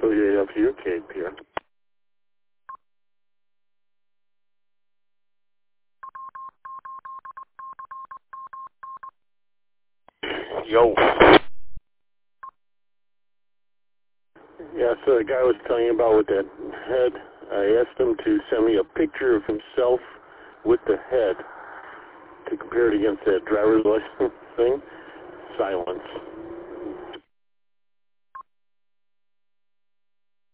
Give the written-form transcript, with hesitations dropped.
WAFU Cape here. Yo. Yeah, so the guy was telling you about with that head. I asked him to send me a picture of himself with the head to compare it against that driver's license thing. Silence.